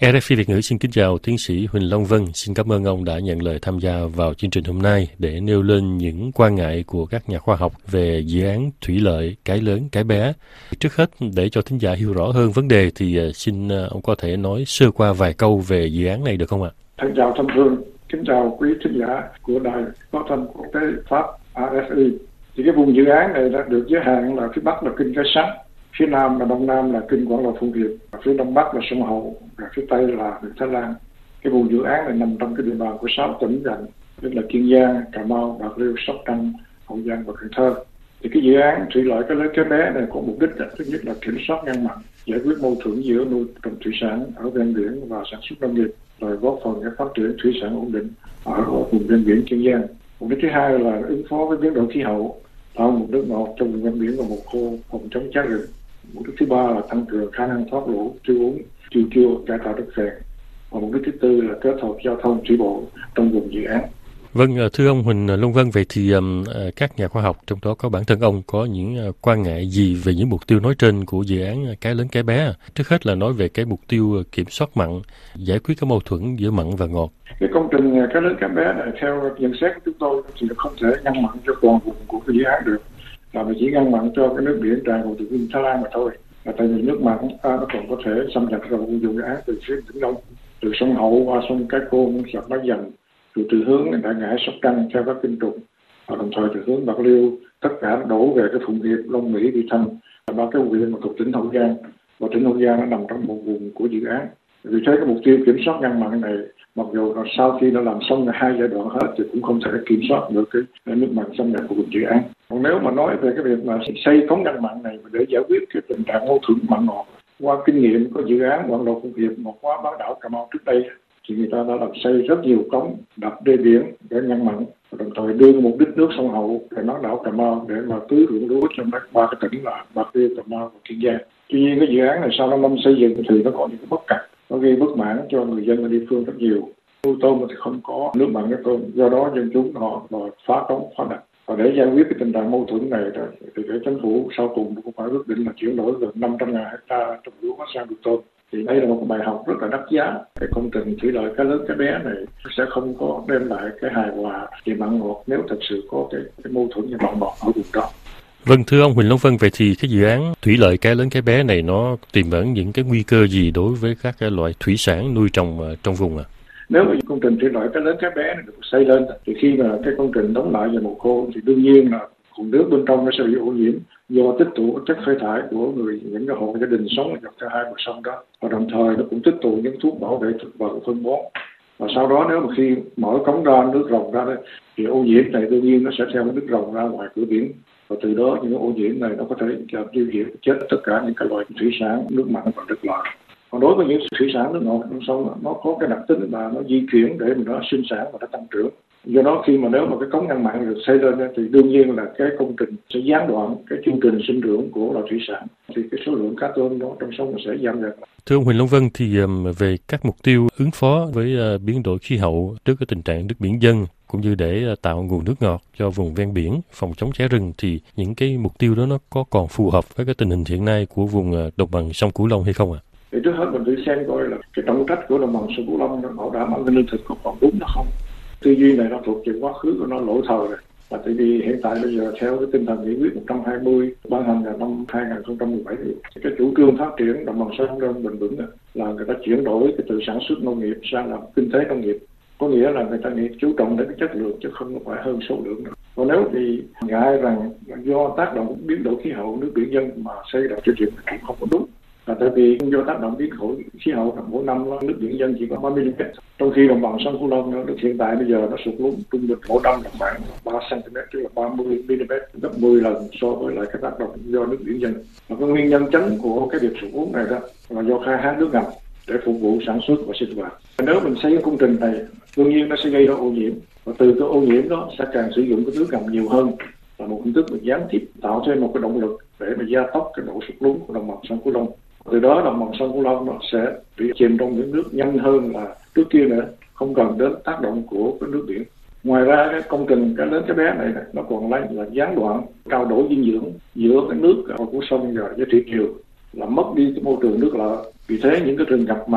RFI Việt ngữ xin kính chào tiến sĩ Huỳnh Long Vân. Xin cảm ơn ông đã nhận lời tham gia vào chương trình hôm nay để nêu lên những quan ngại của các nhà khoa học về dự án thủy lợi Cái Lớn Cái Bé. Trước hết, để cho thính giả hiểu rõ hơn vấn đề thì xin ông có thể nói sơ qua vài câu về dự án này được không ạ? Thân chào Thanh Phương, kính chào quý thính giả của Đài Phát thanh Quốc tế Pháp RFI. Thì cái vùng dự án này đã được giới hạn là phía Bắc là kinh Cái Sắn, phía Nam và Đông Nam là kinh Quảng Lộ Phụng Hiệp, phía Đông Bắc là sông Hậu, và phía Tây là huyện Thái Lan. Cái vùng dự án này nằm trong cái địa bàn của 6 tỉnh thành, tức là Kiên Giang, Cà Mau, Bạc Liêu, Sóc Trăng, Hậu Giang và Cần Thơ. Thì cái dự án thủy lợi Cái Lớn Cái Bé này có mục đích thứ nhất là kiểm soát ngăn mặn, giải quyết mâu thuẫn giữa nuôi trồng thủy sản ở ven biển và sản xuất nông nghiệp, rồi góp phần để phát triển thủy sản ổn định ở vùng ven biển Kiên Giang. Mục đích thứ hai là ứng phó với biến đổi khí hậu, tạo một nước ngọt trong vùng ven biển và mùa khô, phòng chống cháy rừng. Mục đích thứ ba là tăng cường khả năng thoát lũ, tiêu úng, chiêu chua, cải tạo đất phèn. Và mục đích thứ tư là kết hợp giao thông thủy bộ trong vùng dự án. Vâng, thưa ông Huỳnh Long Vân, vậy thì các nhà khoa học, trong đó có bản thân ông, có những quan ngại gì về những mục tiêu nói trên của dự án Cái Lớn Cái Bé? Trước hết là nói về cái mục tiêu kiểm soát mặn, giải quyết các mâu thuẫn giữa mặn và ngọt. Cái công trình Cái Lớn Cái Bé này theo nhận xét của chúng tôi thì không thể ngăn mặn cho toàn vùng của cái dự án được, là chỉ ngăn mặn cho cái nước biển tràn vào từ Vịnh Thái Lan mà thôi. Là tại vì nước mặn nó còn có thể xâm nhập vào vùng dự án từ phía Vĩnh Long, từ sông Hậu qua sông Cái Côn, sông Bá Dành, rồi từ hướng Đại Ngãi, Sóc Trăng theo các kinh trục, và đồng thời từ hướng Bạc Liêu tất cả đổ về cái Phụng Hiệp, Long Mỹ, Vị Thanh, ba cái huyện mà thuộc tỉnh Hậu Giang, và tỉnh Hậu Giang nó nằm trong một vùng của dự án. Vì thế cái mục tiêu kiểm soát ngăn mặn này, mặc dù là sau khi nó làm xong hai giai đoạn hết thì cũng không thể kiểm soát được cái nước mặn xâm nhập của vùng dự án. Còn nếu mà nói về cái việc mà xây cống ngăn mặn này để giải quyết cái tình trạng mâu thuẫn mặn ngọt, qua kinh nghiệm của dự án Quảng Lộ Phụng Hiệp một quá bán đảo Cà Mau trước đây, thì người ta đã làm xây rất nhiều cống đập đê biển để ngăn mặn, đồng thời đưa mục đích nước sông Hậu để bán đảo Cà Mau để mà tưới ruộng lúa trong ba cái tỉnh là Bạc Liêu, Cà Mau và Kiên Giang. Tuy nhiên cái dự án này sau 5 năm xây dựng thì nó có những cái bất cập, nó gây bất mãn cho người dân ở địa phương rất nhiều. Nuôi tôm thì không có nước mặn cho tôm, do đó dân chúng họ phá cống phá đập. Và để giải quyết cái tình trạng mâu thuẫn này thì cái chính phủ sau cùng cũng phải quyết định là chuyển đổi gần 500.000 hectare trồng lúa sang nuôi tôm. Thì đây là một bài học rất là đắt giá. Cái công trình thủy lợi Cái Lớn Cái Bé này sẽ không có đem lại cái hài hòa về mặn ngọt nếu thật sự có cái mâu thuẫn về mặn ngọt ở vùng đó. Vâng, thưa ông Huỳnh Long Vân, vậy thì cái dự án thủy lợi Cái Lớn Cái Bé này nó tiềm ẩn những cái nguy cơ gì đối với các cái loại thủy sản nuôi trồng trong vùng ạ? Nếu mà công trình thủy lợi Cái Lớn Cái Bé này được xây lên thì khi mà cái công trình đóng lại vào mùa khô thì đương nhiên là nguồn nước bên trong nó sẽ bị ô nhiễm do tích tụ chất phế thải của những cái hộ gia đình sống dọc theo hai bờ sông đó, và đồng thời nó cũng tích tụ những thuốc bảo vệ thực vật, phân bón. Và sau đó nếu mà khi mở cống ra, nước ròng ra đấy, thì ô nhiễm này đương nhiên nó sẽ theo nước ròng ra ngoài cửa biển, và từ đó những ô nhiễm này nó có thể làm tiêu diệt chết tất cả những cái loại thủy sản nước mặn và nước ngọt. Còn đối với những thủy sản nước ngọt trong sông, nó có cái đặc tính là nó di chuyển để mà nó sinh sản và nó tăng trưởng. Do đó khi mà nếu mà cái cống ngăn mặn được xây lên thì đương nhiên là cái công trình sẽ gián đoạn cái chương trình sinh trưởng của loài thủy sản, thì cái số lượng cá tôm đó trong sông sẽ giảm dần. Thưa ông Huỳnh Long Vân, thì về các mục tiêu ứng phó với biến đổi khí hậu trước cái tình trạng nước biển dâng, cũng như để tạo nguồn nước ngọt cho vùng ven biển, phòng chống cháy rừng, thì những cái mục tiêu đó nó có còn phù hợp với cái tình hình hiện nay của vùng đồng bằng sông Cửu Long hay không ạ? Thì trước hết mình phải xem coi là cái trọng trách của đồng bằng sông Cửu Long nó bảo đảm an ninh lương thực có còn đúng hay không. Tư duy này nó thuộc về quá khứ của nó lỗi thời rồi. Và tại vì hiện tại bây giờ theo cái tinh thần nghị quyết 120 ban hành vào năm 2017 thì cái chủ trương phát triển đồng bằng sông Cửu Long bền vững là người ta chuyển đổi cái từ sản xuất nông nghiệp sang làm kinh tế nông nghiệp. Có nghĩa là người ta nghĩ chú trọng đến cái chất lượng chứ không phải hơn số lượng nữa. Còn nếu thì ngại rằng do tác động biến đổi khí hậu nước biển dâng mà xây dựng chương trình cũng không có đúng. Là tại vì do tác động biến đổi khí hậu mỗi năm nước biển dâng chỉ có 30 mm, trong khi đồng bằng sông Cửu Long được hiện tại bây giờ nó sụt lún trung bình mỗi năm là khoảng 3 cm, tức là 30 mm, gấp 10 lần so với lại cái tác động do nước biển dâng. Và cái nguyên nhân chính của cái việc sụt lún này đó là do khai thác nước ngầm để phục vụ sản xuất và sinh hoạt. Nếu mình xây công trình này, đương nhiên nó sẽ gây ra ô nhiễm, và từ cái ô nhiễm đó sẽ càng sử dụng cái nước ngầm nhiều hơn, là một hình thức gián tiếp tạo thêm một cái động lực để mà gia tốc cái độ sụt lún của đồng bằng sông Cửu Long. Từ đó đồng bằng sông Cửu Long nó sẽ bị chìm trong những nước nhanh hơn là trước kia nữa, không cần đến tác động của cái nước biển. Ngoài ra cái công trình Cái Lớn Cái Bé này nó còn là gián đoạn trao đổi dinh dưỡng giữa cái nước của sông và với thủy triều, làm mất đi cái môi trường nước lợ. Vì thế những cái rừng ngập mặn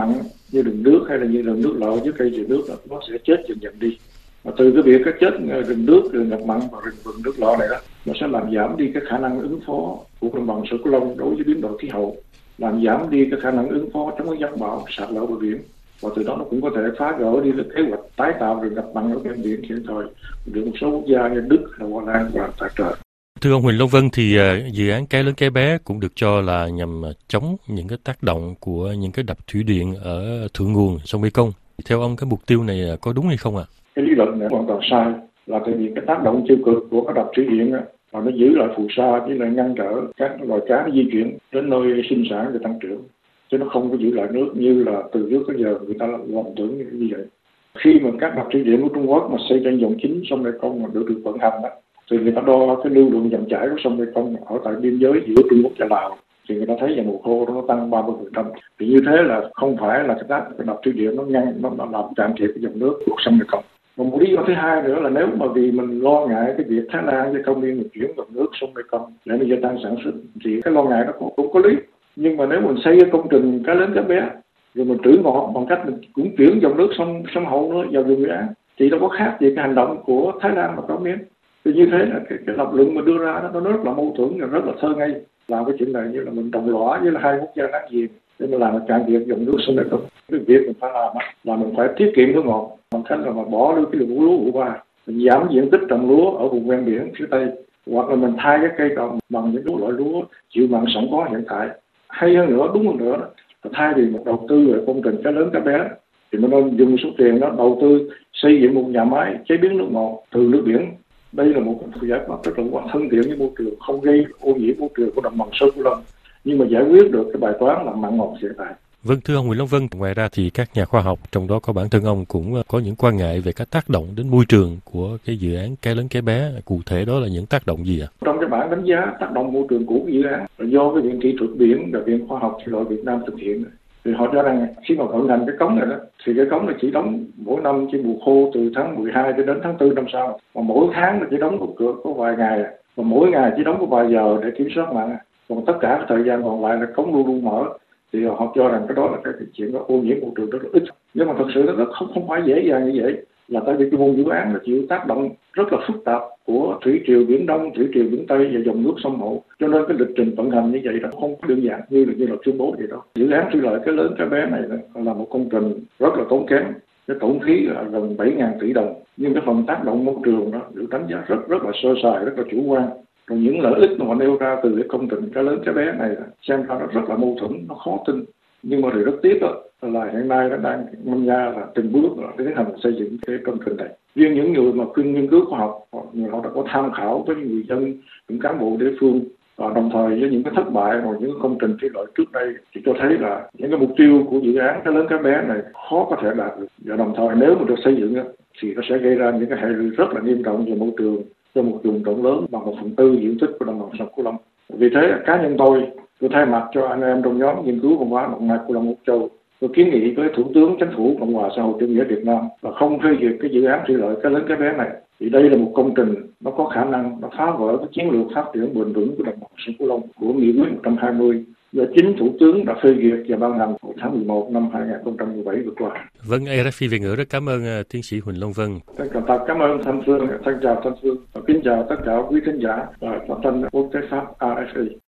như rừng nước hay là như rừng nước lợ với cây dừa nước là nó sẽ chết dần dần đi. Và từ cái việc cái chết rừng nước, rừng ngập mặn và rừng vừng nước lợ này đó, nó sẽ làm giảm đi cái khả năng ứng phó của đồng bằng sông Cửu Long đối với biến đổi khí hậu, làm giảm đi cái khả năng ứng phó chống cái gió bão, sạt lở bờ biển, và từ đó nó cũng có thể phá vỡ đi cái kế hoạch tái tạo rừng ngập mặn ở ven biển hiện thời được một số quốc gia như Đức, là Hoa Lan và tài trợ. Thưa ông Huỳnh Long Vân, thì dự án Cái Lớn Cái Bé cũng được cho là nhằm chống những cái tác động của những cái đập thủy điện ở thượng nguồn sông Mekong. Theo ông, cái mục tiêu này có đúng hay không ạ? Cái lý luận này hoàn toàn sai, là tại vì cái tác động tiêu cực của các đập thủy điện là nó giữ lại phù sa với lại ngăn trở các loài cá nó di chuyển đến nơi sinh sản và tăng trưởng, chứ nó không có giữ lại nước như là từ trước tới giờ người ta lầm tưởng như vậy. Khi mà các đập thủy điện của Trung Quốc mà xây trên dòng chính sông Mekong mà được vận hành đó, thì người ta đo cái lưu lượng dòng chảy của sông Mekong ở tại biên giới giữa Trung Quốc và Lào, thì người ta thấy vào mùa khô nó tăng 30%. Thì như thế là không phải là cái đập thủy điện nó làm cạn kiệt cái dòng nước của sông Mekong. Và một lý do thứ hai nữa là nếu mà vì mình lo ngại cái việc Thái Lan với Công Viên chuyển dòng nước sông Mekong để nó gia tăng sản xuất, thì cái lo ngại đó cũng có lý. Nhưng mà nếu mình xây cái công trình Cái Lớn Cái Bé rồi mình trữ ngọt bằng cách mình cũng chuyển dòng nước sông Hậu nữa vào vùng Nghệ An, thì đâu có khác gì cái hành động của Thái Lan và Cao Miên. Thì như thế là cái lập luận mà đưa ra đó, nó rất là mâu thuẫn và rất là thơ ngây. Làm cái chuyện này như là mình đồng lõa với là hai quốc gia láng giềng để mà làm cạn kiệt dòng nước sông Mekong. Cái việc mình phải làm là mình phải tiết kiệm nước ngọt bằng cách là mình bỏ đi cái lượng lúa vụ ba, mình giảm diện tích trồng lúa ở vùng ven biển phía Tây, hoặc là mình thay cái cây trồng bằng những loại lúa chịu mặn sẵn có hiện tại. Hay hơn nữa, đúng hơn nữa, thay vì một đầu tư về công trình Cái Lớn Cái Bé thì mình nên dùng số tiền đó đầu tư xây dựng một nhà máy chế biến nước ngọt từ nước biển. Đây là một cái giải pháp rất là thân thiện với môi trường, không gây ô nhiễm môi trường của đồng bằng sông Cửu Long, nhưng mà giải quyết được cái bài toán là mặn ngọt hiện tại. Vâng, thưa ông Nguyễn Long Vân, ngoài ra thì các nhà khoa học, trong đó có bản thân ông, cũng có những quan ngại về các tác động đến môi trường của cái dự án Cái Lớn Cái Bé. Cụ thể đó là những tác động gì ạ? Trong cái bản đánh giá tác động môi trường của dự án là do cái Viện Kỹ thuật Biển và Viện Khoa học Thủy lợi Việt Nam thực hiện. Thì họ cho rằng khi mà vận hành cái cống này đó, thì cái cống này chỉ đóng mỗi năm trên mùa khô từ tháng 12 cho đến tháng 4 năm sau. Và mỗi tháng là chỉ đóng một cửa có vài ngày, và mỗi ngày chỉ đóng có vài giờ để kiểm soát mặn. Còn tất cả cái thời gian còn lại là cống luôn luôn mở. Thì họ cho rằng cái đó là cái chuyện đó ô nhiễm môi trường rất là ít. Nhưng mà thật sự nó không phải dễ dàng như vậy. Là tại vì cái vùng dự án là chịu tác động rất là phức tạp của thủy triều Biển Đông, thủy triều Biển Tây và dòng nước sông Hậu, cho nên cái lịch trình vận hành như vậy là không đơn giản như là tuyên bố vậy đó. Dự án thủy lợi Cái Lớn Cái Bé này là một công trình rất là tốn kém, cái tổn phí là gần 7.000 tỷ đồng, nhưng cái phần tác động môi trường đó được đánh giá rất là sơ sài, rất là chủ quan. Còn những lợi ích mà họ nêu ra từ cái công trình Cái Lớn Cái Bé này xem ra nó rất là mâu thuẫn, nó khó tin. Nhưng mà điều rất tiếc là hiện nay nó đang manh nha là từng bước tiến hành xây dựng cái công trình này. Riêng những người mà nghiên cứu khoa học, họ đã có tham khảo với những người dân, những cán bộ địa phương, và đồng thời với những cái thất bại hoặc những công trình thủy lợi trước đây thì cho thấy là những cái mục tiêu của dự án Cái Lớn Cái Bé này khó có thể đạt được. Và đồng thời nếu mà được xây dựng thì nó sẽ gây ra những cái hệ lụy rất là nghiêm trọng về môi trường cho một vùng rộng lớn bằng 1/4 diện tích của đồng bằng sông Cửu Long. Vì thế cá nhân tôi thay mặt cho anh em trong nhóm nghiên cứu văn hóa đồng bằng Cửu Long Úc Châu, tôi kiến nghị với Thủ tướng Chính phủ Cộng hòa xã hội chủ nghĩa Việt Nam là không phê duyệt cái dự án thủy lợi Cái Lớn Cái Bé này. Thì đây là một công trình nó có khả năng nó phá vỡ cái chiến lược phát triển bền vững của đồng bằng sông Cửu Long của Nghị quyết 120 do chính Thủ tướng đã phê duyệt và ban hành vào tháng 11 năm 2017 vừa qua. Vâng, RFI Việt ngữ rất cảm ơn tiến sĩ Huỳnh Long Vân. Cảm ơn Thanh Phương, thân chào Thanh Phương và kính chào tất cả quý khán giả và phát thanh quốc tế Pháp RFI.